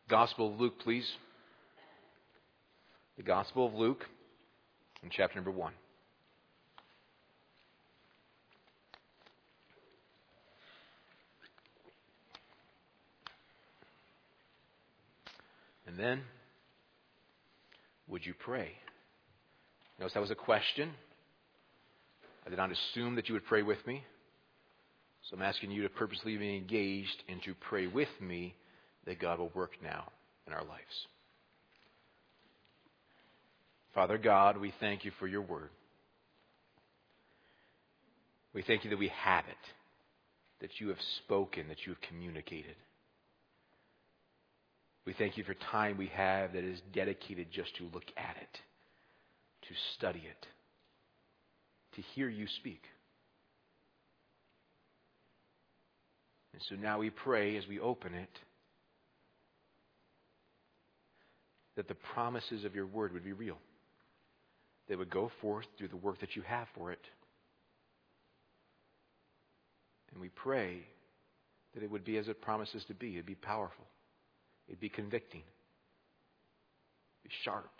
Gospel of Luke, please. The Gospel of Luke, in chapter number 1. And then, would you pray? Notice that was a question. I did not assume that you would pray with me. So I'm asking you to purposely be engaged and to pray with me that God will work now in our lives. Father God, we thank you for your word. We thank you that we have it, that you have spoken, that you have communicated. We thank you for time we have that is dedicated just to look at it, to study it, to hear you speak. And so now we pray as we open it that the promises of your word would be real. They would go forth through the work that you have for it. And we pray that it would be as it promises to be. It'd be powerful. It'd be convicting. It'd be sharp.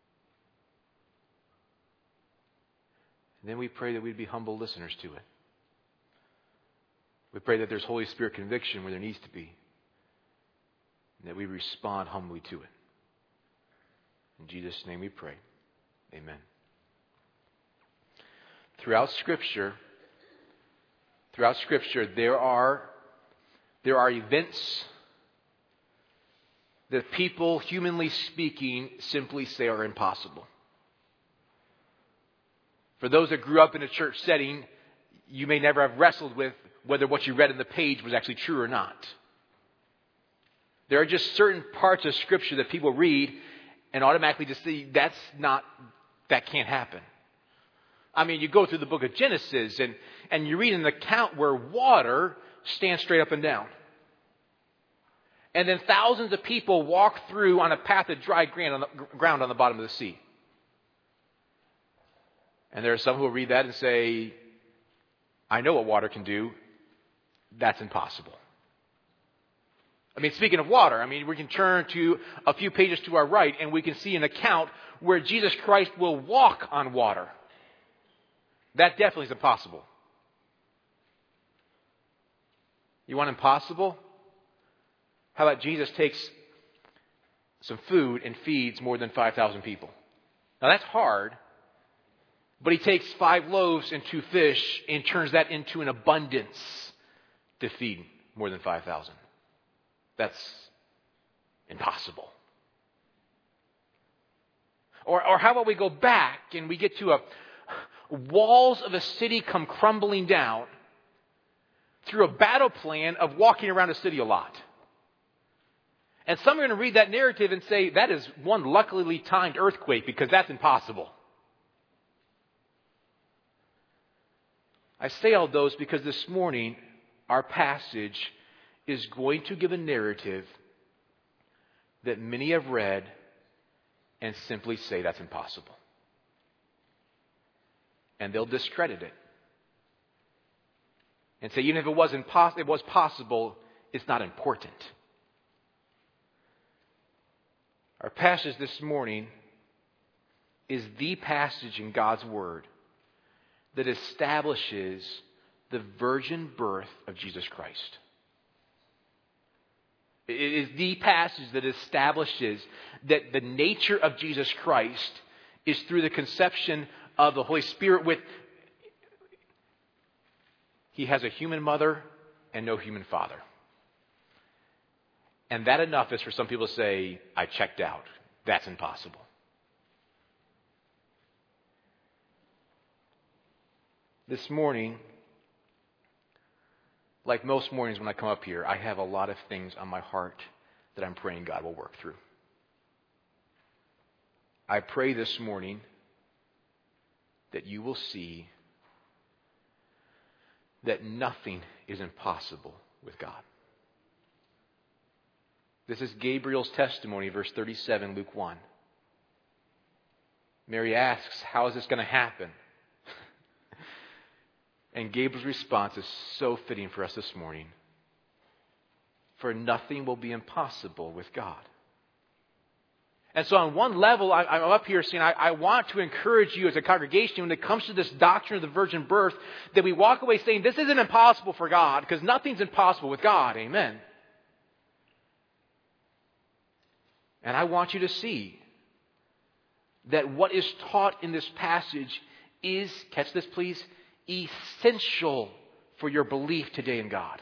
And then we pray that we'd be humble listeners to it. We pray that there's Holy Spirit conviction where there needs to be. And that we respond humbly to it. In Jesus' name we pray. Amen. Throughout Scripture, there are events that people, humanly speaking, simply say are impossible. For those that grew up in a church setting, you may never have wrestled with whether what you read in the page was actually true or not. There are just certain parts of Scripture that people read and automatically just say, that can't happen. I mean, you go through the book of Genesis and you read an account where water stands straight up and down. And then thousands of people walk through on a path of dry ground on the bottom of the sea. And there are some who will read that and say, I know what water can do. That's impossible. I mean, speaking of water, we can turn to a few pages to our right and we can see an account where Jesus Christ will walk on water. That definitely is impossible. You want impossible? How about Jesus takes some food and feeds more than 5,000 people? Now that's hard, but he takes 5 loaves and 2 fish and turns that into an abundance to feed more than 5,000. That's impossible. Or how about we go back and we get to walls of a city come crumbling down through a battle plan of walking around a city a lot. And some are going to read that narrative and say, that is one luckily timed earthquake because that's impossible. I say all those because this morning our passage is going to give a narrative that many have read and simply say that's impossible. And they'll discredit it. And say, even if it was possible, it's not important. Our passage this morning is the passage in God's Word that establishes the virgin birth of Jesus Christ. It is the passage that establishes that the nature of Jesus Christ is through the conception of the Holy Spirit He has a human mother and no human father. And that enough is for some people to say, I checked out. That's impossible. This morning, like most mornings when I come up here, I have a lot of things on my heart that I'm praying God will work through. I pray this morning that you will see that nothing is impossible with God. This is Gabriel's testimony, verse 37, Luke 1. Mary asks, how is this going to happen? And Gabriel's response is so fitting for us this morning. For nothing will be impossible with God. And so on one level, I'm up here saying I want to encourage you as a congregation when it comes to this doctrine of the virgin birth, that we walk away saying this isn't impossible for God, because nothing's impossible with God. Amen. And I want you to see that what is taught in this passage is, catch this please, essential for your belief today in God.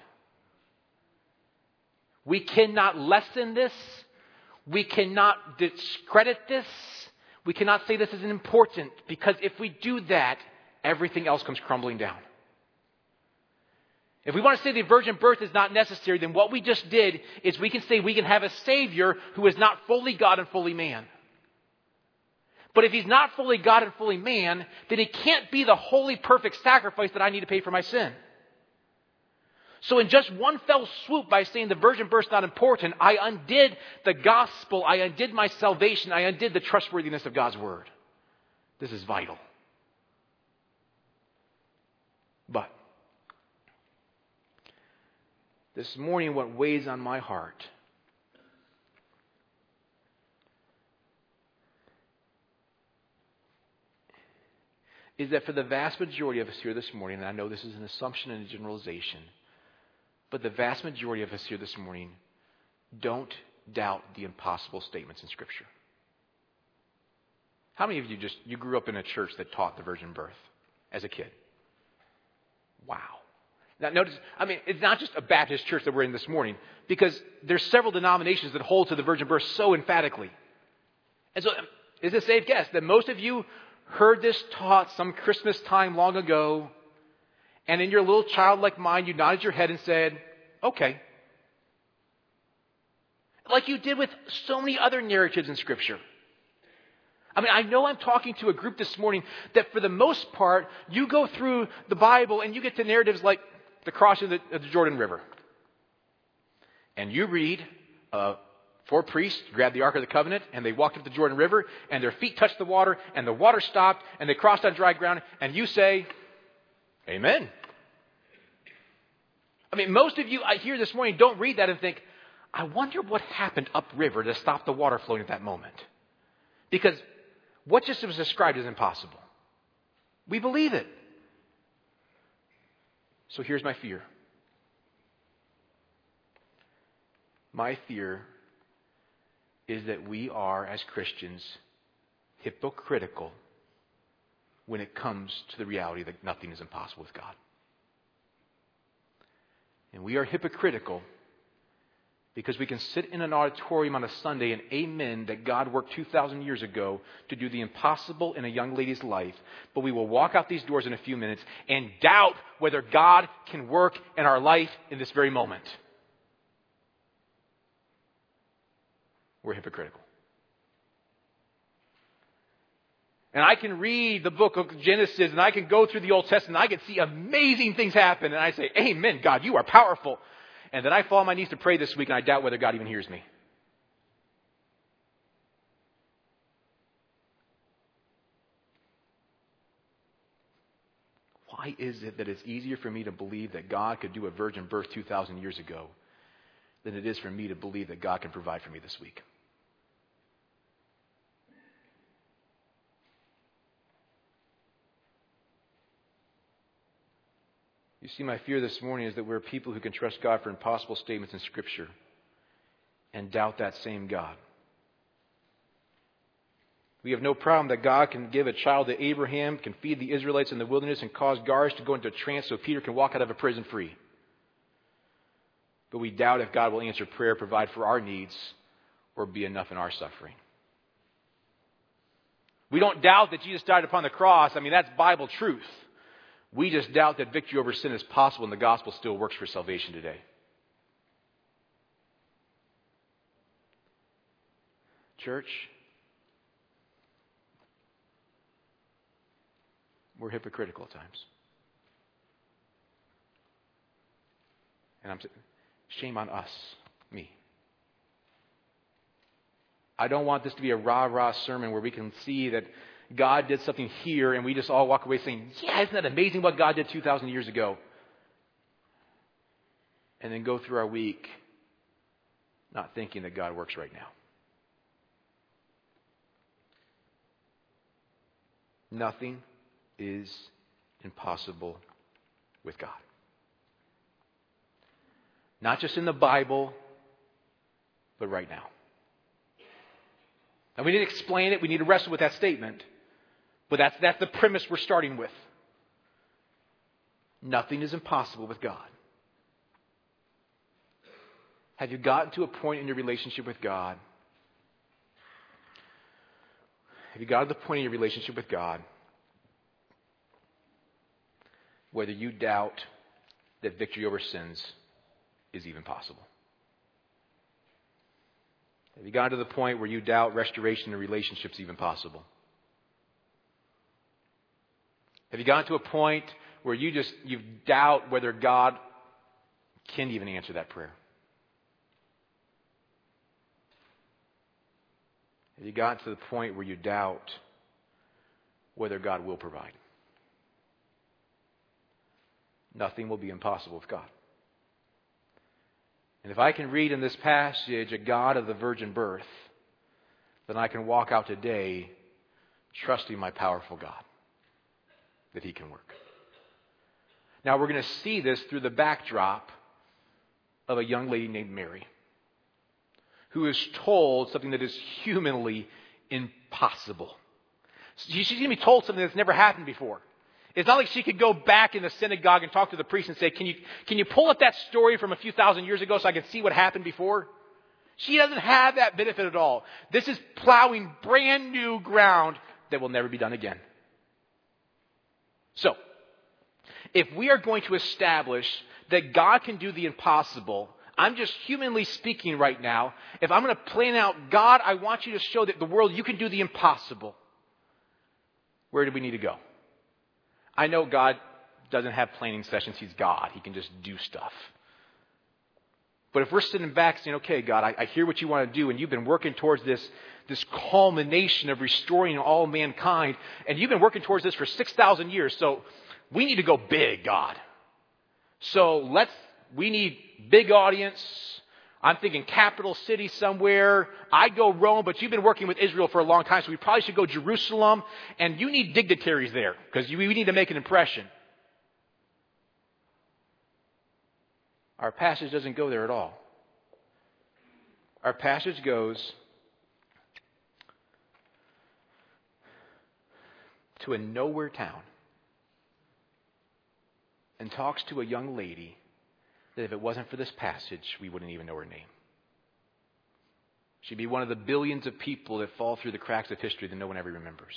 We cannot lessen this. We cannot discredit this. We cannot say this isn't important, because if we do that, everything else comes crumbling down. If we want to say the virgin birth is not necessary, then what we just did is we can say we can have a Savior who is not fully God and fully man. But if He's not fully God and fully man, then He can't be the holy, perfect sacrifice that I need to pay for my sin. So in just one fell swoop, by saying the virgin birth is not important, I undid the gospel, I undid my salvation, I undid the trustworthiness of God's word. This is vital. But this morning, what weighs on my heart is that for the vast majority of us here this morning, and I know this is an assumption and a generalization, but the vast majority of us here this morning don't doubt the impossible statements in Scripture. How many of you grew up in a church that taught the virgin birth as a kid? Wow. Now notice, it's not just a Baptist church that we're in this morning, because there's several denominations that hold to the virgin birth so emphatically. And so it's a safe guess that most of you heard this taught some Christmas time long ago, and in your little childlike mind, you nodded your head and said, okay. Like you did with so many other narratives in Scripture. I know I'm talking to a group this morning that for the most part, you go through the Bible and you get to narratives like the crossing of the Jordan River. And you read, 4 priests grabbed the Ark of the Covenant and they walked up the Jordan River and their feet touched the water and the water stopped and they crossed on dry ground, and you say, amen. Most of you I hear this morning don't read that and think, I wonder what happened upriver to stop the water flowing at that moment. Because what just was described is impossible. We believe it. So here's my fear. My fear is that we are, as Christians, hypocritical when it comes to the reality that nothing is impossible with God. And we are hypocritical because we can sit in an auditorium on a Sunday and amen that God worked 2,000 years ago to do the impossible in a young lady's life, but we will walk out these doors in a few minutes and doubt whether God can work in our life in this very moment. We're hypocritical. And I can read the book of Genesis and I can go through the Old Testament and I can see amazing things happen. And I say, amen, God, you are powerful. And then I fall on my knees to pray this week and I doubt whether God even hears me. Why is it that it's easier for me to believe that God could do a virgin birth 2,000 years ago than it is for me to believe that God can provide for me this week? You see, my fear this morning is that we're people who can trust God for impossible statements in Scripture and doubt that same God. We have no problem that God can give a child to Abraham, can feed the Israelites in the wilderness, and cause guards to go into a trance so Peter can walk out of a prison free. But we doubt if God will answer prayer, provide for our needs, or be enough in our suffering. We don't doubt that Jesus died upon the cross. That's Bible truth. We just doubt that victory over sin is possible and the gospel still works for salvation today. Church, we're hypocritical at times. And I'm saying, shame on us, me. I don't want this to be a rah-rah sermon where we can see that God did something here and we just all walk away saying, yeah, isn't that amazing what God did 2,000 years ago? And then go through our week not thinking that God works right now. Nothing is impossible with God. Not just in the Bible, but right now. And we need to explain it. We need to wrestle with that statement. But that's the premise we're starting with. Nothing is impossible with God. Have you gotten to a point in your relationship with God? Have you gotten to the point in your relationship with God whether you doubt that victory over sins is even possible? Have you gotten to the point where you doubt restoration in relationships even possible? Have you gotten to a point where you doubt whether God can even answer that prayer? Have you gotten to the point where you doubt whether God will provide? Nothing will be impossible with God. And if I can read in this passage a God of the virgin birth, then I can walk out today trusting my powerful God, that He can work. Now we're going to see this through the backdrop of a young lady named Mary, who is told something that is humanly impossible. She's going to be told something that's never happened before. It's not like she could go back in the synagogue and talk to the priest and say, can you pull up that story from a few thousand years ago so I can see what happened before? She doesn't have that benefit at all. This is plowing brand new ground that will never be done again. So, if we are going to establish that God can do the impossible, I'm just humanly speaking right now, if I'm going to plan out, God, I want you to show that the world you can do the impossible, where do we need to go? I know God doesn't have planning sessions. He's God. He can just do stuff. But if we're sitting back saying, okay, God, I hear what you want to do, and you've been working towards this culmination of restoring all mankind, and you've been working towards this for 6,000 years, so we need to go big, God. So we need big audience. I'm thinking capital city somewhere. I go Rome, but you've been working with Israel for a long time, so we probably should go Jerusalem. And you need dignitaries there because we need to make an impression. Our passage doesn't go there at all. Our passage goes to a nowhere town and talks to a young lady that if it wasn't for this passage, we wouldn't even know her name. She'd be one of the billions of people that fall through the cracks of history that no one ever remembers.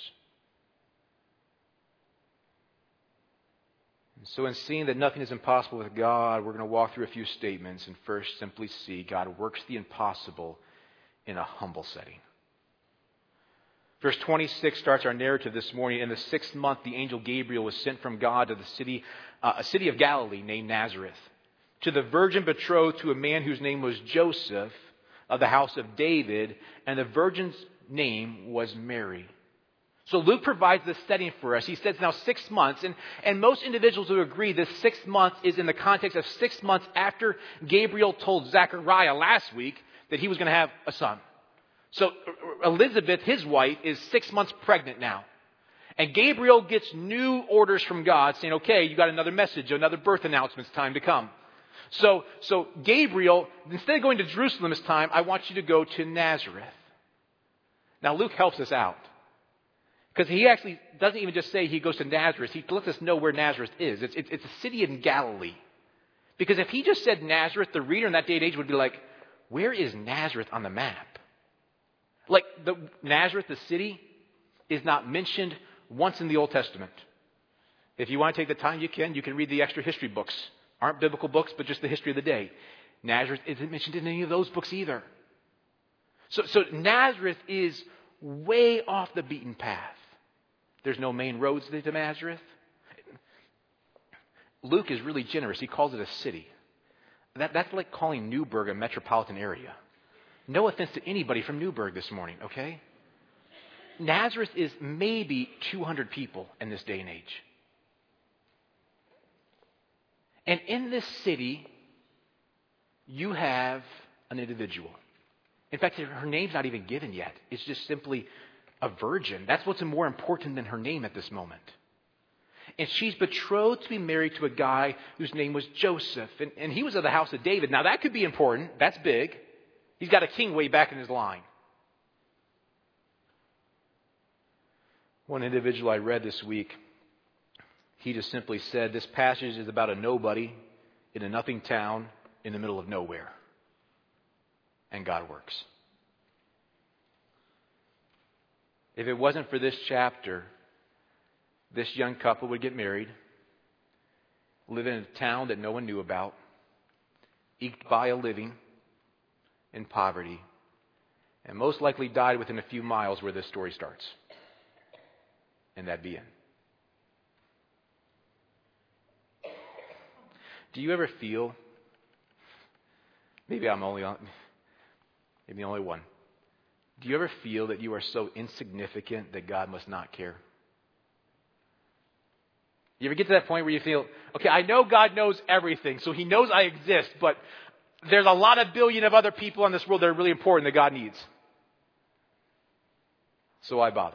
And so in seeing that nothing is impossible with God, we're going to walk through a few statements and first simply see God works the impossible in a humble setting. Verse 26 starts our narrative this morning. In the 6th month, the angel Gabriel was sent from God to a city of Galilee named Nazareth, to the virgin betrothed to a man whose name was Joseph of the house of David, and the virgin's name was Mary. So Luke provides this setting for us. He says now 6 months, and most individuals would agree this 6 months is in the context of 6 months after Gabriel told Zechariah last week that he was going to have a son. So Elizabeth, his wife, is 6 months pregnant now. And Gabriel gets new orders from God saying, okay, you got another message, another birth announcement, it's time to come. So Gabriel, instead of going to Jerusalem this time, I want you to go to Nazareth. Now Luke helps us out. Because he actually doesn't even just say he goes to Nazareth. He lets us know where Nazareth is. It's a city in Galilee. Because if he just said Nazareth, the reader in that day and age would be like, where is Nazareth on the map? Like Nazareth, the city, is not mentioned once in the Old Testament. If you want to take the time, you can read the extra history books. Aren't biblical books, but just the history of the day. Nazareth isn't mentioned in any of those books either. So Nazareth is way off the beaten path. There's no main roads to Nazareth. Luke is really generous. He calls it a city. That's like calling Newburgh a metropolitan area. No offense to anybody from Newburgh this morning, okay? Nazareth is maybe 200 people in this day and age. And in this city, you have an individual. In fact, her name's not even given yet. It's just simply a virgin. That's what's more important than her name at this moment. And she's betrothed to be married to a guy whose name was Joseph. And he was of the house of David. Now that could be important. That's big. He's got a king way back in his line. One individual I read this week, he just simply said, this passage is about a nobody in a nothing town in the middle of nowhere. And God works. If it wasn't for this chapter, this young couple would get married, live in a town that no one knew about, eked by a living in poverty, and most likely died within a few miles where this story starts. And that'd be it. Do you ever feel, maybe I'm the only one, do you ever feel that you are so insignificant that God must not care? You ever get to that point where you feel, okay, I know God knows everything, so He knows I exist, but there's a lot of billion of other people in this world that are really important that God needs. So why bother?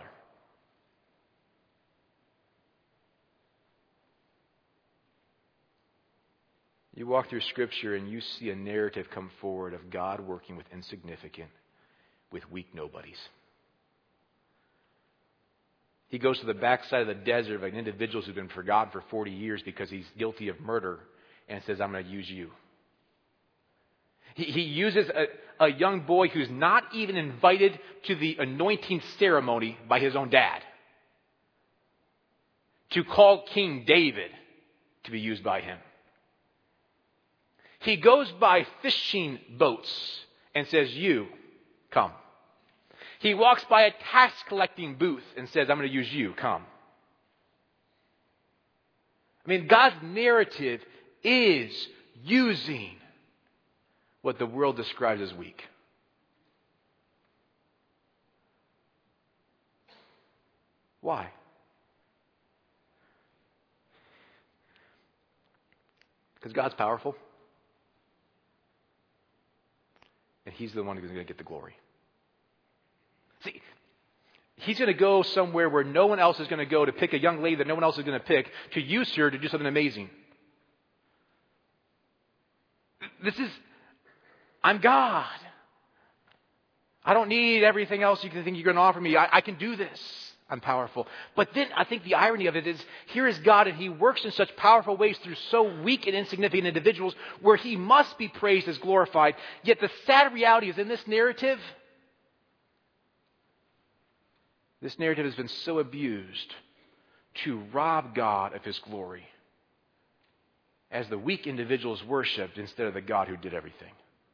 You walk through Scripture and you see a narrative come forward of God working with insignificant, with weak nobodies. He goes to the backside of the desert of an individual who's been forgotten for 40 years because he's guilty of murder and says, I'm going to use you. He uses a young boy who's not even invited to the anointing ceremony by his own dad to call King David to be used by him. He goes by fishing boats and says, you, come. He walks by a tax collecting booth and says, I'm going to use you, come. I mean, God's narrative is using what the world describes as weak. Why? Because God's powerful. And He's the one who's going to get the glory. See, He's going to go somewhere where no one else is going to go to pick a young lady that no one else is going to pick, to use her to do something amazing. I'm God. I don't need everything else you can think you're going to offer me. I can do this. I'm powerful. But then I think the irony of it is, here is God and He works in such powerful ways through so weak and insignificant individuals where He must be praised as glorified. Yet the sad reality is in this narrative has been so abused to rob God of His glory as the weak individuals worshipped instead of the God who did everything.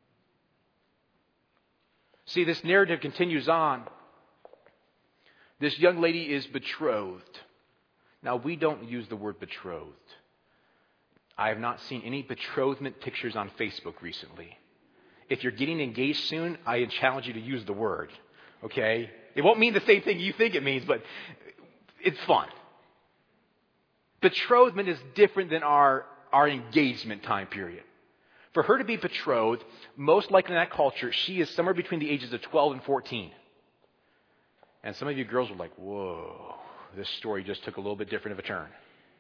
See, this narrative continues on. This young lady is betrothed. Now, we don't use the word betrothed. I have not seen any betrothment pictures on Facebook recently. If you're getting engaged soon, I challenge you to use the word. Okay? It won't mean the same thing you think it means, but it's fun. Betrothment is different than our engagement time period. For her to be betrothed, most likely in that culture, she is somewhere between the ages of 12 and 14. And some of you girls were like, whoa, this story just took a little bit different of a turn.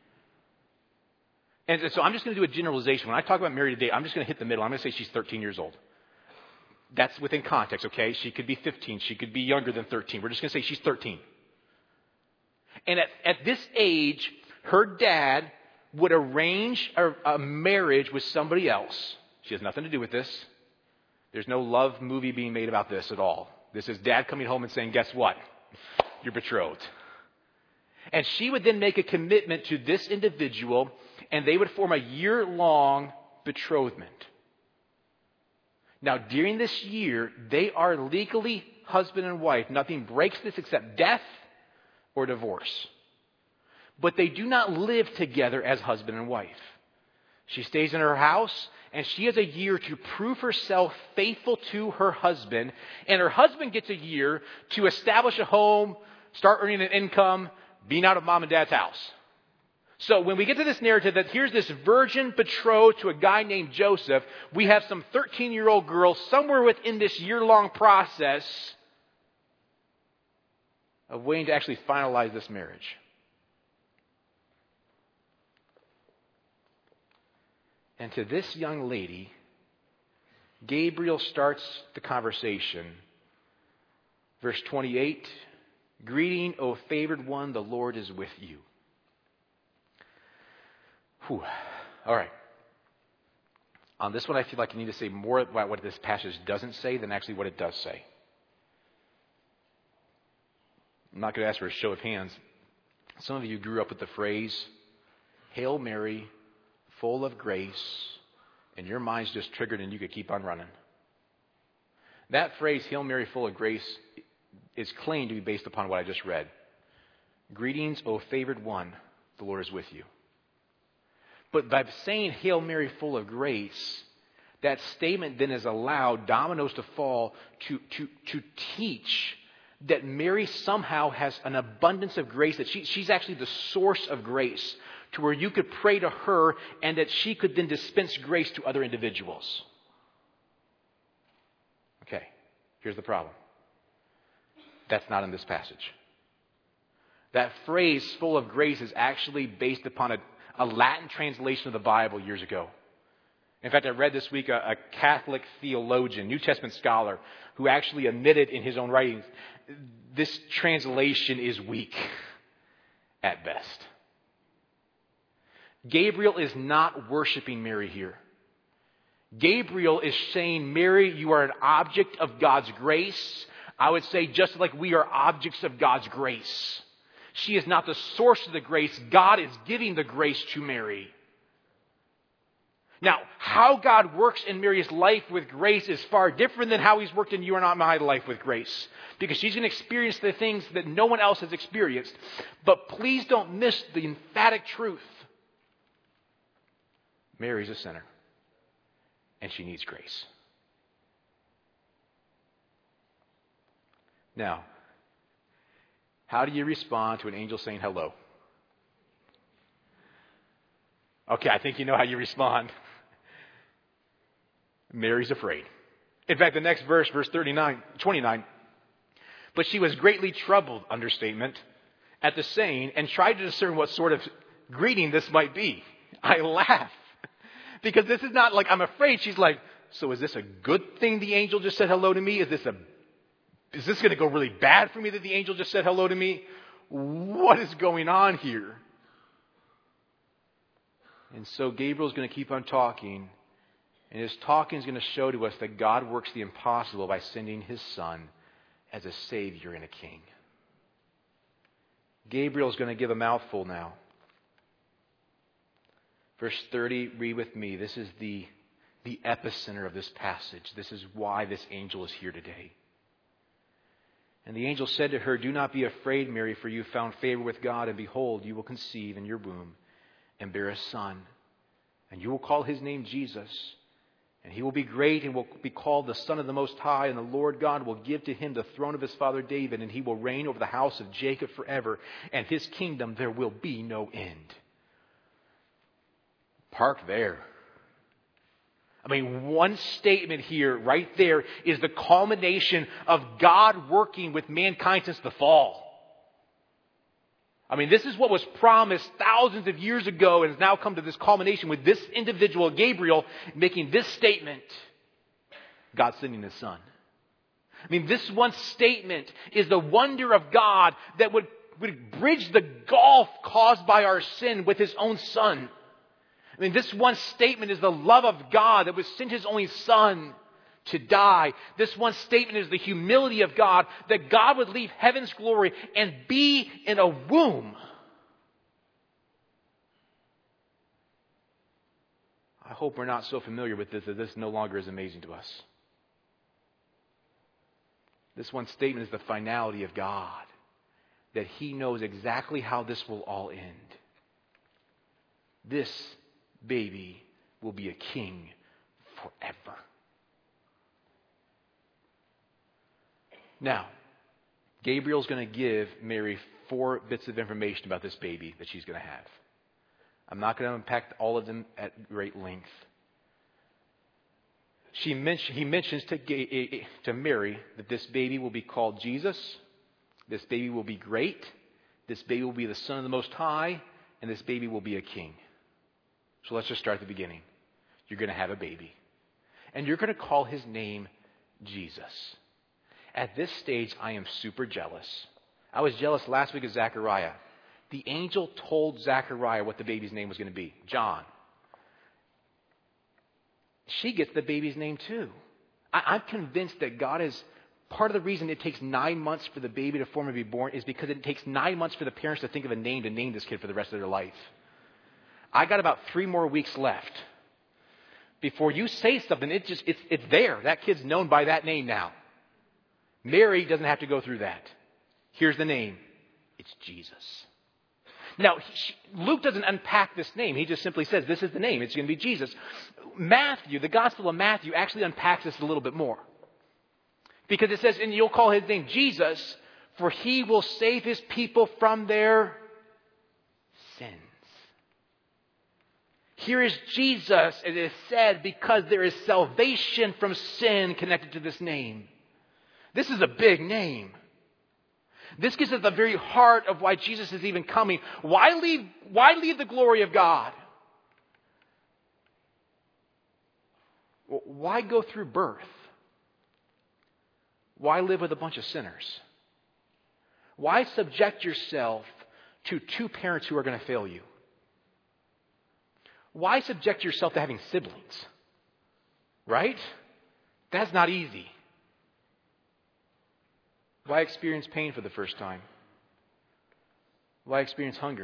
And so I'm just going to do a generalization. When I talk about married today, I'm just going to hit the middle. I'm going to say she's 13 years old. That's within context, okay? She could be 15. She could be younger than 13. We're just going to say she's 13. And at this age, her dad would arrange a marriage with somebody else. She has nothing to do with this. There's no love movie being made about this at all. This is dad coming home and saying, guess what? You're betrothed. And she would then make a commitment to this individual, and they would form a year-long betrothment. Now, during this year, they are legally husband and wife. Nothing breaks this except death or divorce. But they do not live together as husband and wife. She stays in her house, and she has a year to prove herself faithful to her husband. And her husband gets a year to establish a home, start earning an income, being out of mom and dad's house. So when we get to this narrative that here's this virgin betrothed to a guy named Joseph, we have some 13-year-old girl somewhere within this year-long process of waiting to actually finalize this marriage. And to this young lady, Gabriel starts the conversation. Verse 28, greeting, O favored one, the Lord is with you. Whew. All right. On this one, I feel like I need to say more about what this passage doesn't say than actually what it does say. I'm not going to ask for a show of hands. Some of you grew up with the phrase, Hail Mary, full of grace, and your mind's just triggered and you could keep on running. That phrase, Hail Mary, full of grace, is claimed to be based upon what I just read. Greetings, O favored one, the Lord is with you. But by saying Hail Mary, full of grace, that statement then has allowed dominoes to fall to teach that Mary somehow has an abundance of grace, that she's actually the source of grace, to where you could pray to her and that she could then dispense grace to other individuals. Okay, here's the problem. That's not in this passage. That phrase, full of grace, is actually based upon a Latin translation of the Bible years ago. In fact, I read this week a Catholic theologian, New Testament scholar, who actually admitted in his own writings, this translation is weak at best. Gabriel is not worshiping Mary here. Gabriel is saying, Mary, you are an object of God's grace. I would say just like we are objects of God's grace. She is not the source of the grace. God is giving the grace to Mary. Now, how God works in Mary's life with grace is far different than how He's worked in you and my life with grace. Because she's going to experience the things that no one else has experienced. But please don't miss the emphatic truth. Mary's a sinner. And she needs grace. Now, how do you respond to an angel saying hello? Okay, I think you know how you respond. Mary's afraid. In fact, the next verse 29. But she was greatly troubled, understatement, at the saying, and tried to discern what sort of greeting this might be. I laugh. Because this is not like, I'm afraid. She's like, so is this a good thing the angel just said hello to me? Is this going to go really bad for me that the angel just said hello to me? What is going on here? And so Gabriel's going to keep on talking. And his talking is going to show to us that God works the impossible by sending His Son as a Savior and a King. Gabriel's going to give a mouthful now. Verse 30, read with me. This is the epicenter of this passage. This is why this angel is here today. And the angel said to her, Do not be afraid, Mary, for you have found favor with God, and behold, you will conceive in your womb and bear a son. And you will call his name Jesus. And he will be great and will be called the Son of the Most High. And the Lord God will give to him the throne of his father David. And he will reign over the house of Jacob forever. And his kingdom there will be no end. Park there. I mean, one statement here, right there, is the culmination of God working with mankind since the fall. I mean, this is what was promised thousands of years ago and has now come to this culmination with this individual, Gabriel, making this statement. God sending His Son. I mean, this one statement is the wonder of God that would bridge the gulf caused by our sin with His own Son. I mean, this one statement is the love of God that would send His only Son to die. This one statement is the humility of God, that God would leave heaven's glory and be in a womb. I hope we're not so familiar with this that this no longer is amazing to us. This one statement is the finality of God, that He knows exactly how this will all end. This baby will be a king forever. Now, Gabriel's going to give Mary 4 bits of information about this baby that she's going to have. I'm not going to unpack all of them at great length. He mentions to Mary that this baby will be called Jesus, This baby will be great. This baby will be the Son of the Most High. And this baby will be a king. So let's just start at the beginning. You're going to have a baby. And you're going to call his name Jesus. At this stage, I am super jealous. I was jealous last week of Zechariah. The angel told Zechariah what the baby's name was going to be. John. She gets the baby's name too. I'm convinced that God is... Part of the reason it takes 9 months for the baby to form and be born is because it takes 9 months for the parents to think of a name to name this kid for the rest of their life. I got about 3 more weeks left. Before you say something, it's there. That kid's known by that name now. Mary doesn't have to go through that. Here's the name. It's Jesus. Now, Luke doesn't unpack this name. He just simply says, this is the name. It's going to be Jesus. Matthew, the Gospel of Matthew, actually unpacks this a little bit more. Because it says, and you'll call his name Jesus, for he will save his people from their sins. Here is Jesus, it is said, because there is salvation from sin connected to this name. This is a big name. This gets at the very heart of why Jesus is even coming. Why leave the glory of God? Why go through birth? Why live with a bunch of sinners? Why subject yourself to 2 parents who are going to fail you? Why subject yourself to having siblings? Right? That's not easy. Why experience pain for the first time? Why experience hunger?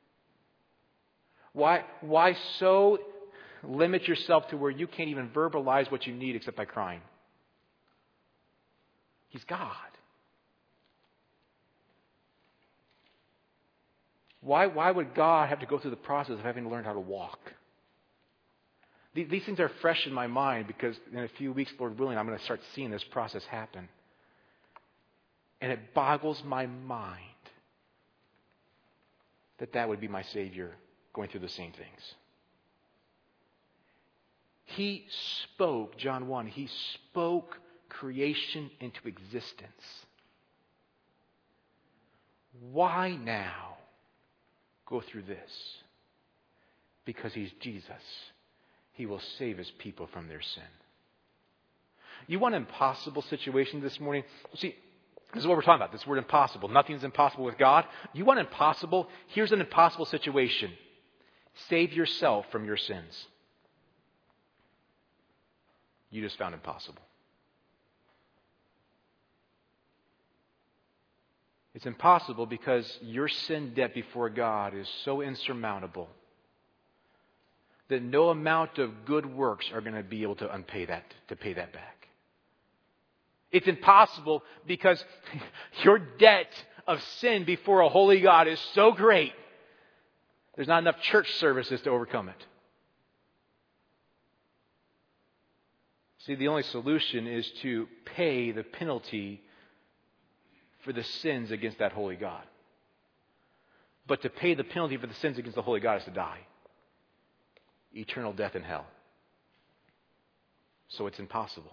Why so limit yourself to where you can't even verbalize what you need except by crying? He's God. Why would God have to go through the process of having to learn how to walk? These things are fresh in my mind because in a few weeks, Lord willing, I'm going to start seeing this process happen. And it boggles my mind that would be my Savior going through the same things. He spoke, John 1, he spoke creation into existence. Why now go through this? Because he's Jesus. He will save his people from their sin. You want an impossible situation this morning? See, this is what we're talking about. This word impossible. Nothing's impossible with God. You want impossible? Here's an impossible situation. Save yourself from your sins. You just found impossible. It's impossible because your sin debt before God is so insurmountable that no amount of good works are going to be able to pay that back. It's impossible because your debt of sin before a holy God is so great, there's not enough church services to overcome it. See, the only solution is to pay the penalty for the sins against that holy God. But to pay the penalty for the sins against the holy God is to die. Eternal death in hell. So it's impossible.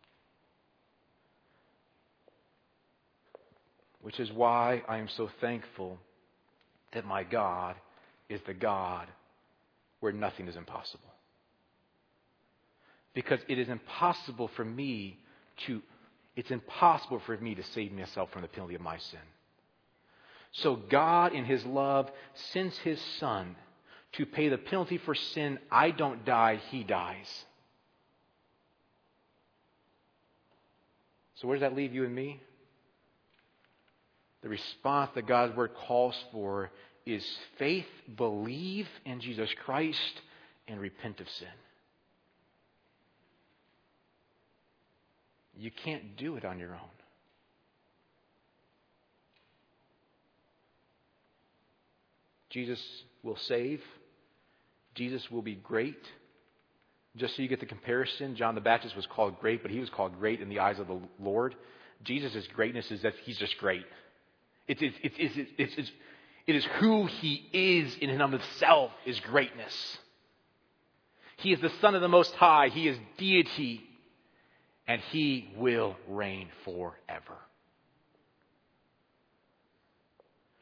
Which is why I am so thankful that my God is the God where nothing is impossible. Because it is impossible for me to save myself from the penalty of my sin. So God, in his love, sends his Son to pay the penalty for sin. I don't die, he dies. So where does that leave you and me? The response that God's Word calls for is faith, believe in Jesus Christ, and repent of sin. You can't do it on your own. Jesus will save. Jesus will be great. Just so you get the comparison, John the Baptist was called great, but he was called great in the eyes of the Lord. Jesus' greatness is that he's just great. It is who he is in and of himself is greatness. He is the Son of the Most High. He is deity. And he will reign forever.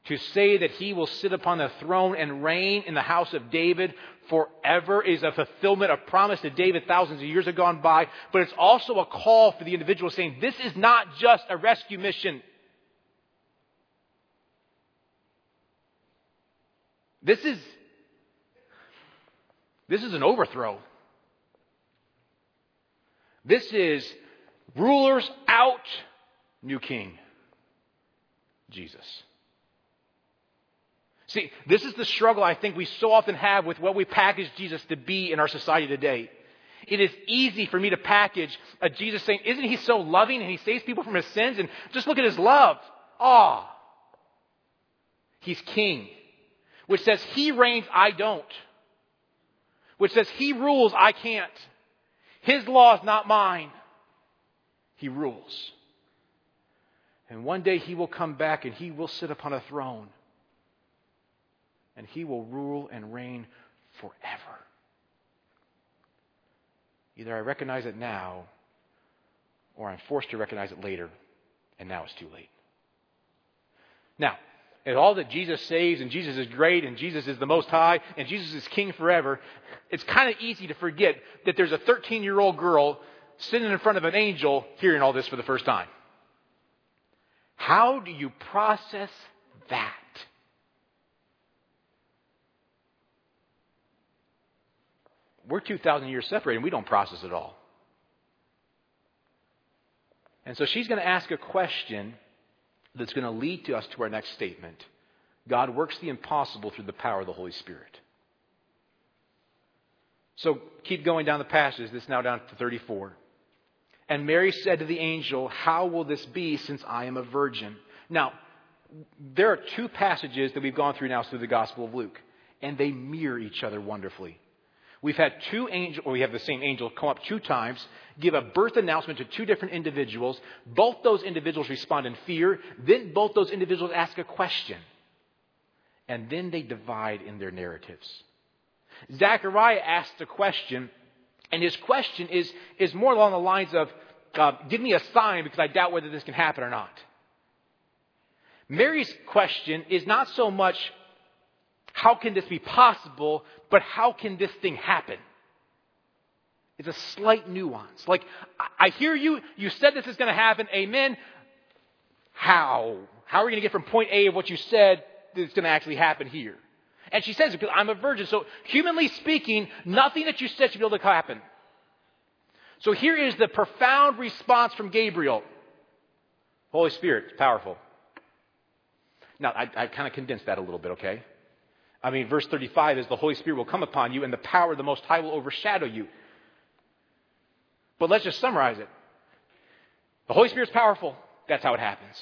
to say that he will sit upon the throne and reign in the house of David forever is a fulfillment of promise to David thousands of years have gone by. But it's also a call for the individual saying, this is not just a rescue mission. This is an overthrow. This is rulers out, new king, Jesus. See, this is the struggle I think we so often have with what we package Jesus to be in our society today. It is easy for me to package a Jesus saying, isn't he so loving and he saves people from his sins? And just look at his love. He's king. Which says he reigns, I don't. Which says he rules, I can't. His law is not mine. He rules. And one day he will come back and he will sit upon a throne. And he will rule and reign forever. Either I recognize it now, or I'm forced to recognize it later, and now it's too late. Now, and all that Jesus saves, and Jesus is great, and Jesus is the Most High, and Jesus is King forever, it's kind of easy to forget that there's a 13-year-old girl sitting in front of an angel hearing all this for the first time. How do you process that? We're 2,000 years separated, and we don't process it all. And so she's going to ask a question that's going to lead us to our next statement. God works the impossible through the power of the Holy Spirit. So keep going down the passage. This is now down to 34. And Mary said to the angel, how will this be since I am a virgin? Now, there are two passages that we've gone through now through the Gospel of Luke, and they mirror each other wonderfully. We've had we have the same angel come up two times, give a birth announcement to two different individuals. Both those individuals respond in fear. Then both those individuals ask a question. And then they divide in their narratives. Zechariah asks a question, and his question is more along the lines of, give me a sign because I doubt whether this can happen or not. Mary's question is not so much, how can this be possible, but how can this thing happen? It's a slight nuance. Like, I hear you. You said this is going to happen. Amen. How? How are we going to get from point A of what you said that's going to actually happen here? And she says, because I'm a virgin. So humanly speaking, nothing that you said should be able to happen. So here is the profound response from Gabriel. Holy Spirit, it's powerful. Now, I kind of condensed that a little bit, okay? I mean, verse 35 is the Holy Spirit will come upon you and the power of the Most High will overshadow you. But let's just summarize it. The Holy Spirit's powerful. That's how it happens.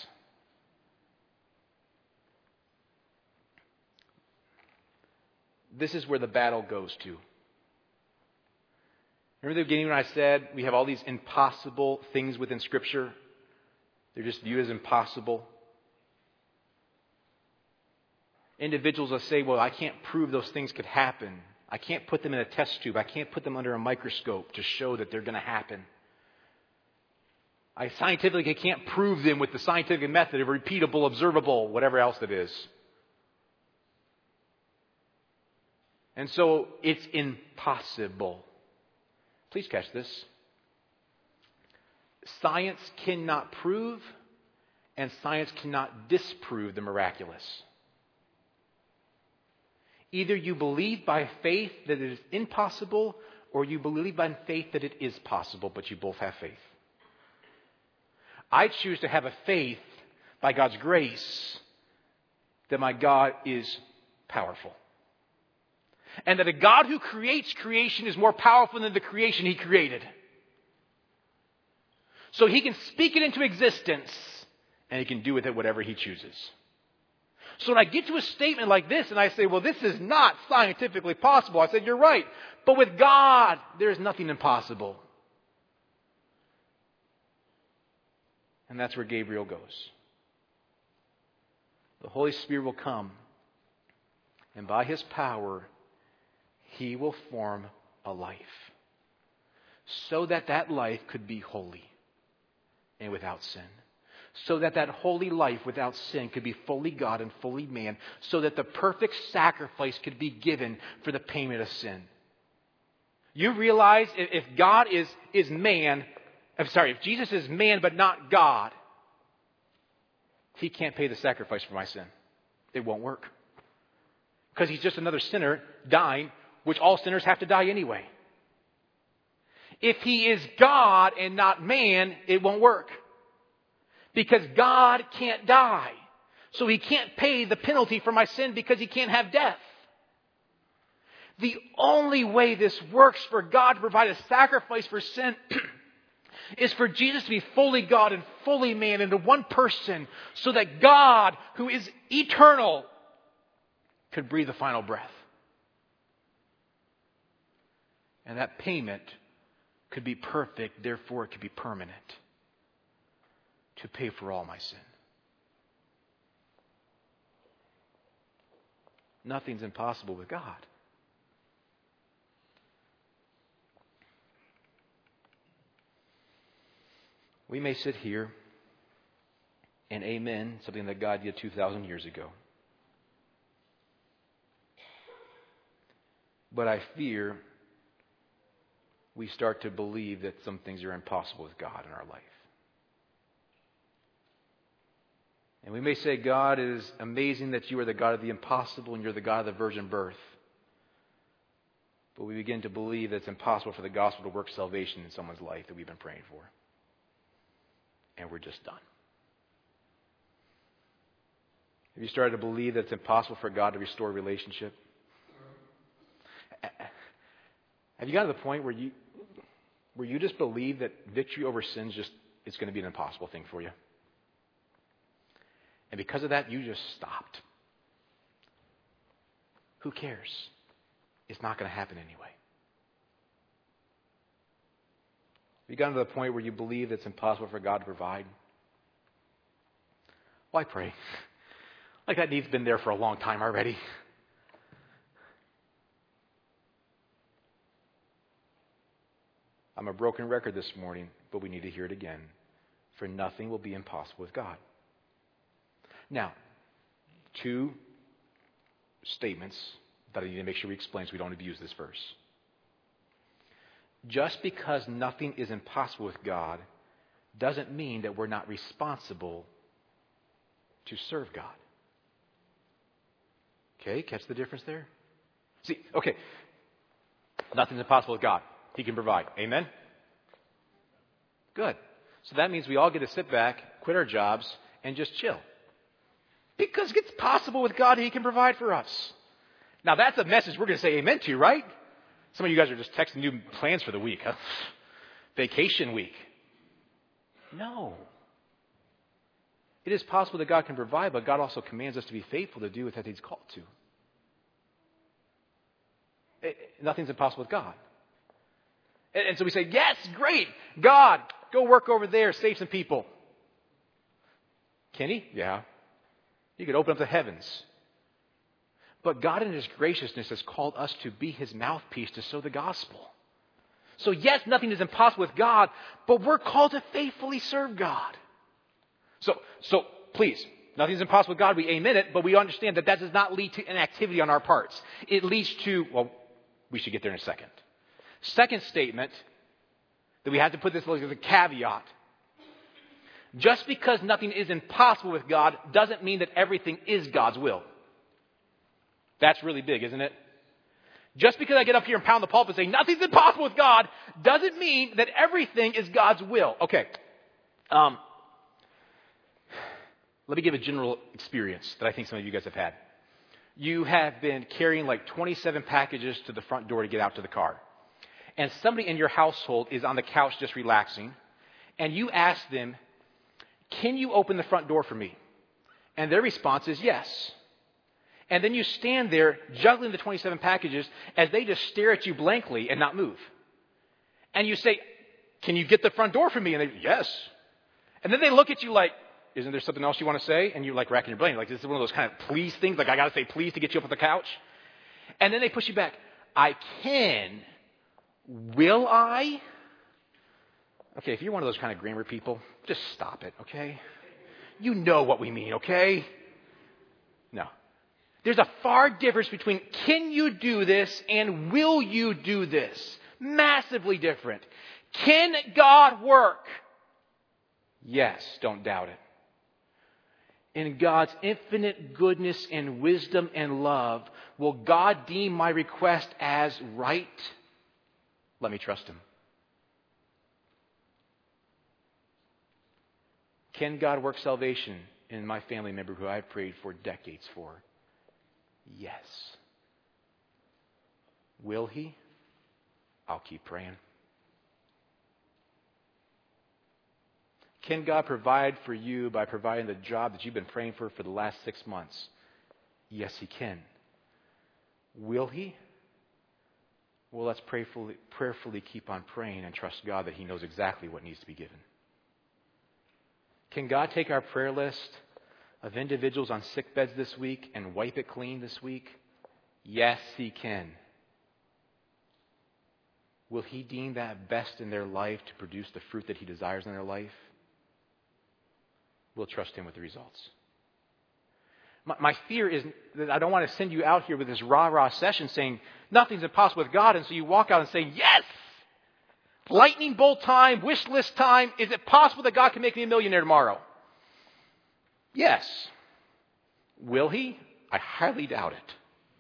This is where the battle goes to. Remember the beginning when I said we have all these impossible things within Scripture? They're just viewed as impossible. Individuals will say, well, I can't prove those things could happen. I can't put them in a test tube. I can't put them under a microscope to show that they're going to happen. I scientifically can't prove them with the scientific method of repeatable, observable, whatever else it is. And so it's impossible. Please catch this. Science cannot prove and science cannot disprove the miraculous. Either you believe by faith that it is impossible, or you believe by faith that it is possible, but you both have faith. I choose to have a faith by God's grace that my God is powerful. And that a God who creates creation is more powerful than the creation He created. So He can speak it into existence, and He can do with it whatever He chooses. So when I get to a statement like this and I say, well, this is not scientifically possible, I said, you're right. But with God, there is nothing impossible. And that's where Gabriel goes. The Holy Spirit will come, and by His power, He will form a life so that that life could be holy and without sin. so that that holy life without sin could be fully God and fully man, so that the perfect sacrifice could be given for the payment of sin. You realize if God is man, if Jesus is man but not God, he can't pay the sacrifice for my sin. It won't work. Because he's just another sinner dying, which all sinners have to die anyway. If he is God and not man, it won't work. Because God can't die. So he can't pay the penalty for my sin because he can't have death. The only way this works for God to provide a sacrifice for sin is for Jesus to be fully God and fully man into one person, so that God, who is eternal, could breathe the final breath. And that payment could be perfect, therefore it could be permanent, to pay for all my sin. Nothing's impossible with God. We may sit here and amen something that God did 2,000 years ago. But I fear we start to believe that some things are impossible with God in our life. And we may say, God, it is amazing that you are the God of the impossible and you're the God of the virgin birth. But we begin to believe that it's impossible for the gospel to work salvation in someone's life that we've been praying for. And we're just done. Have you started to believe that it's impossible for God to restore a relationship? Have you gotten to the point where you just believe that victory over sin it's going to be an impossible thing for you? And because of that, you just stopped. Who cares? It's not going to happen anyway. Have you gotten to the point where you believe it's impossible for God to provide? Why pray? Like that need's been there for a long time already. I'm a broken record this morning, but we need to hear it again. For nothing will be impossible with God. Now, two statements that I need to make sure we explain so we don't abuse this verse. Just because nothing is impossible with God doesn't mean that we're not responsible to serve God. Okay, catch the difference there? See, okay, nothing's impossible with God. He can provide. Amen? Good. So that means we all get to sit back, quit our jobs, and just chill. Because it's possible with God, He can provide for us. Now that's a message we're going to say amen to, right? Some of you guys are just texting new plans for the week. Huh? Vacation week. No. It is possible that God can provide, but God also commands us to be faithful to do what He's called to. Nothing's impossible with God. And so we say, yes, great. God, go work over there, save some people. Can He? Yeah. He could open up the heavens. But God in His graciousness has called us to be His mouthpiece to sow the gospel. So yes, nothing is impossible with God, but we're called to faithfully serve God. So please, nothing's impossible with God. We amen it, but we understand that does not lead to inactivity on our parts. It leads to, well, we should get there in a second. Second statement that we have to put this as a caveat. Just because nothing is impossible with God doesn't mean that everything is God's will. That's really big, isn't it? Just because I get up here and pound the pulpit and say nothing's impossible with God doesn't mean that everything is God's will. Okay. Let me give a general experience that I think some of you guys have had. You have been carrying like 27 packages to the front door to get out to the car. And somebody in your household is on the couch just relaxing. And you ask them, can you open the front door for me? And their response is yes. And then you stand there juggling the 27 packages as they just stare at you blankly and not move. And you say, can you get the front door for me? And they, yes. And then they look at you like, isn't there something else you want to say? And you're like racking your brain. Like, this is one of those kind of please things. Like, I got to say please to get you up on the couch. And then they push you back. I can. Will I? Okay, if you're one of those kind of grammar people, just stop it, okay? You know what we mean, okay? No. There's a far difference between can you do this and will you do this? Massively different. Can God work? Yes, don't doubt it. In God's infinite goodness and wisdom and love, will God deem my request as right? Let me trust Him. Can God work salvation in my family member who I've prayed for decades for? Yes. Will He? I'll keep praying. Can God provide for you by providing the job that you've been praying for the last 6 months? Yes, He can. Will He? Well, let's prayerfully keep on praying and trust God that He knows exactly what needs to be given. Can God take our prayer list of individuals on sick beds this week and wipe it clean this week? Yes, He can. Will He deem that best in their life to produce the fruit that He desires in their life? We'll trust Him with the results. My fear is that I don't want to send you out here with this rah-rah session saying nothing's impossible with God, and so you walk out and say, yes! Lightning bolt time, wish list time. Is it possible that God can make me a millionaire tomorrow? Yes. Will He? I highly doubt it.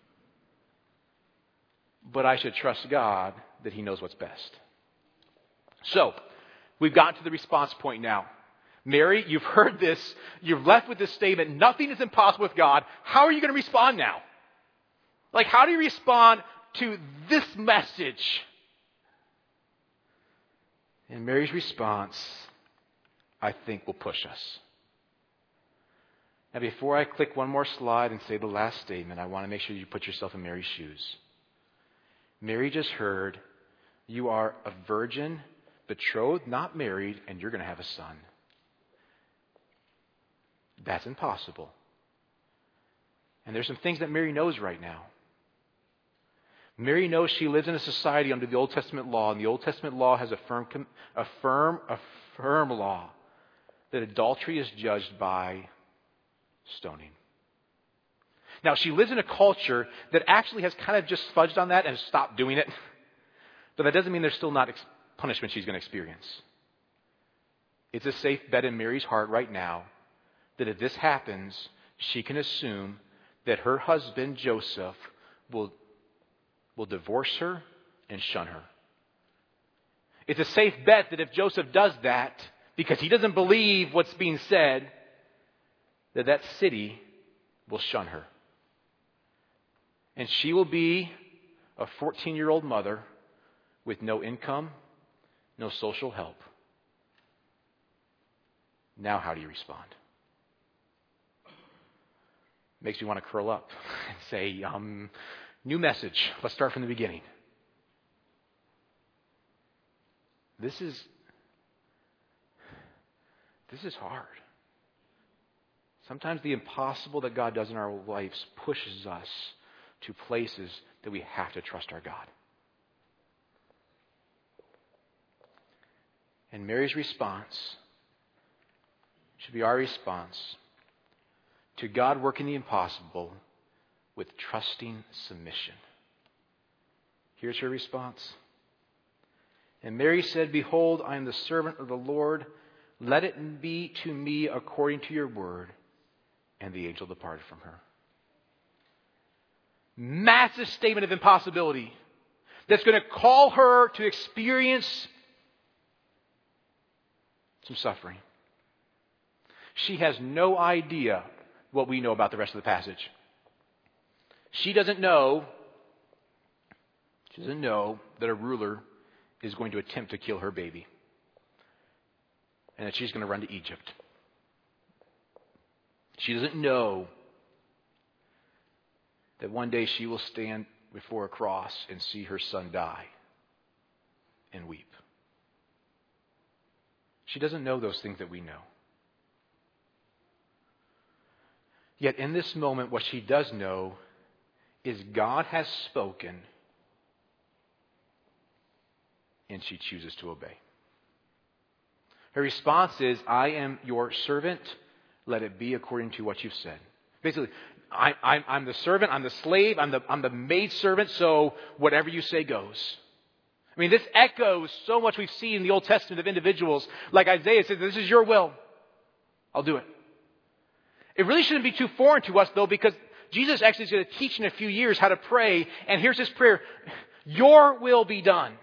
But I should trust God that He knows what's best. So, we've gotten to the response point now. Mary, you've heard this. You've left with this statement, nothing is impossible with God. How are you going to respond now? Like, how do you respond to this message? And Mary's response, I think, will push us. Now, before I click one more slide and say the last statement, I want to make sure you put yourself in Mary's shoes. Mary just heard, you are a virgin, betrothed, not married, and you're going to have a son. That's impossible. And there's some things that Mary knows right now. Mary knows she lives in a society under the Old Testament law, and the Old Testament law has a firm law that adultery is judged by stoning. Now, she lives in a culture that actually has kind of just fudged on that and stopped doing it. But that doesn't mean there's still not punishment she's going to experience. It's a safe bet in Mary's heart right now that if this happens, she can assume that her husband, Joseph, will divorce her and shun her. It's a safe bet that if Joseph does that, because he doesn't believe what's being said, that city will shun her. And she will be a 14-year-old mother with no income, no social help. Now how do you respond? Makes you want to curl up and say, new message. Let's start from the beginning. This is hard. Sometimes the impossible that God does in our lives pushes us to places that we have to trust our God. And Mary's response should be our response to God working the impossible with trusting submission. Here's her response. And Mary said, behold, I am the servant of the Lord. Let it be to me according to your word. And the angel departed from her. Massive statement of impossibility that's going to call her to experience some suffering. She has no idea what we know about the rest of the passage. She doesn't know that a ruler is going to attempt to kill her baby. And that she's going to run to Egypt. She doesn't know that one day she will stand before a cross and see her son die and weep. She doesn't know those things that we know. Yet in this moment, what she does know is God has spoken, and she chooses to obey. Her response is, I am your servant. let it be according to what you've said. Basically, I'm the servant, I'm the slave, I'm the maidservant, so whatever you say goes. I mean, this echoes so much we've seen in the Old Testament of individuals. Like Isaiah said, this is your will. I'll do it. It really shouldn't be too foreign to us, though, because Jesus actually is going to teach in a few years how to pray. And here's his prayer. Your will be done.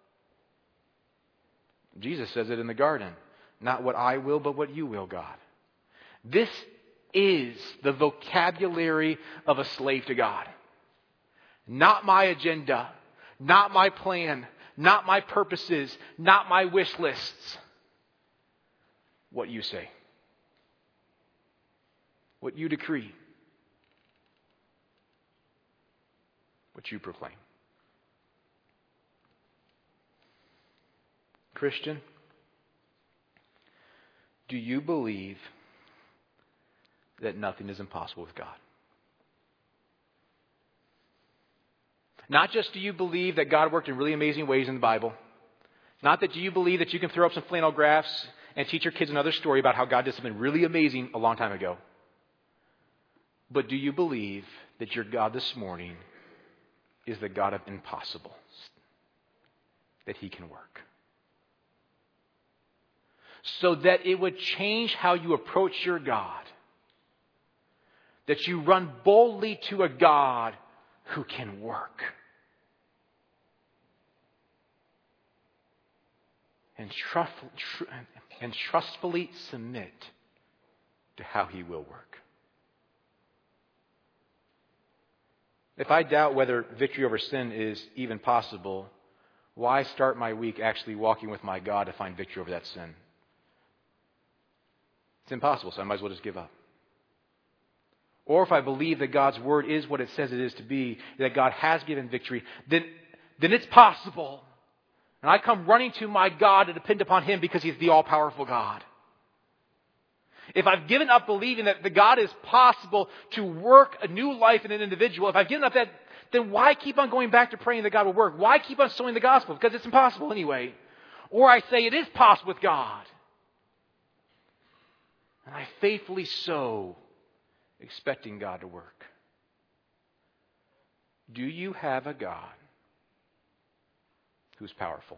Jesus says it in the garden. Not what I will, but what you will, God. This is the vocabulary of a slave to God. Not my agenda. Not my plan. Not my purposes. Not my wish lists. What you say. What you decree. What you proclaim. Christian, do you believe that nothing is impossible with God? Not just do you believe that God worked in really amazing ways in the Bible. Not that do you believe that you can throw up some flannel graphs and teach your kids another story about how God did something really amazing a long time ago. But do you believe that your God this morning is the God of impossibles? That He can work. So that it would change how you approach your God. That you run boldly to a God who can work. And trustfully submit to how He will work. If I doubt whether victory over sin is even possible, why start my week actually walking with my God to find victory over that sin? It's impossible, so I might as well just give up. Or if I believe that God's Word is what it says it is to be, that God has given victory, then it's possible. And I come running to my God to depend upon Him because He's the all-powerful God. If I've given up believing that the God is possible to work a new life in an individual, if I've given up that, then why keep on going back to praying that God will work? Why keep on sowing the gospel? Because it's impossible anyway. Or I say it is possible with God. And I faithfully sow, expecting God to work. Do you have a God who's powerful?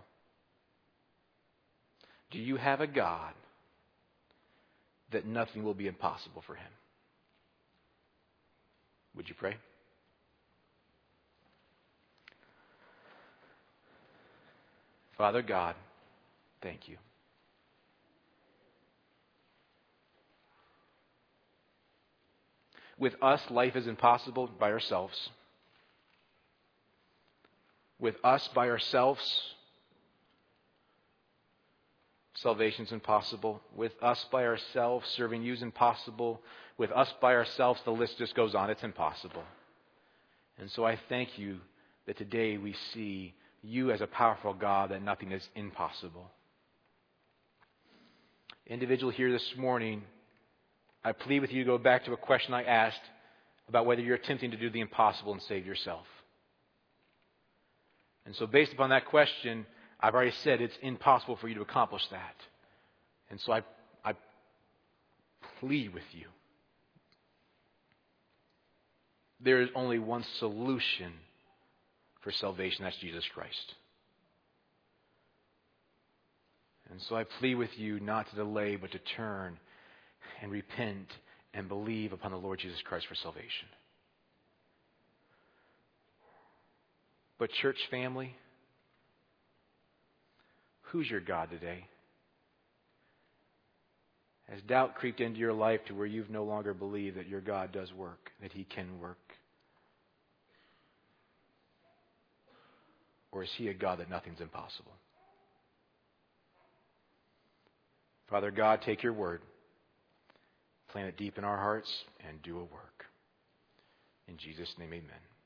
Do you have a God that nothing will be impossible for Him? Would you pray? Father God, thank you. With us, life is impossible by ourselves. With us by ourselves, salvation's impossible. With us by ourselves, serving you is impossible. With us by ourselves, the list just goes on. It's impossible. And so I thank you that today we see you as a powerful God, that nothing is impossible. Individual here this morning, I plead with you to go back to a question I asked about whether you're attempting to do the impossible and save yourself. And so based upon that question, I've already said it's impossible for you to accomplish that. And so I plead with you. There is only one solution for salvation, that's Jesus Christ. And so I plead with you not to delay, but to turn and repent and believe upon the Lord Jesus Christ for salvation. But church family, who's your God today? Has doubt creeped into your life to where you've no longer believed that your God does work, that He can work? Or is He a God that nothing's impossible? Father God, take your word, plant it deep in our hearts, and do a work. In Jesus' name, amen.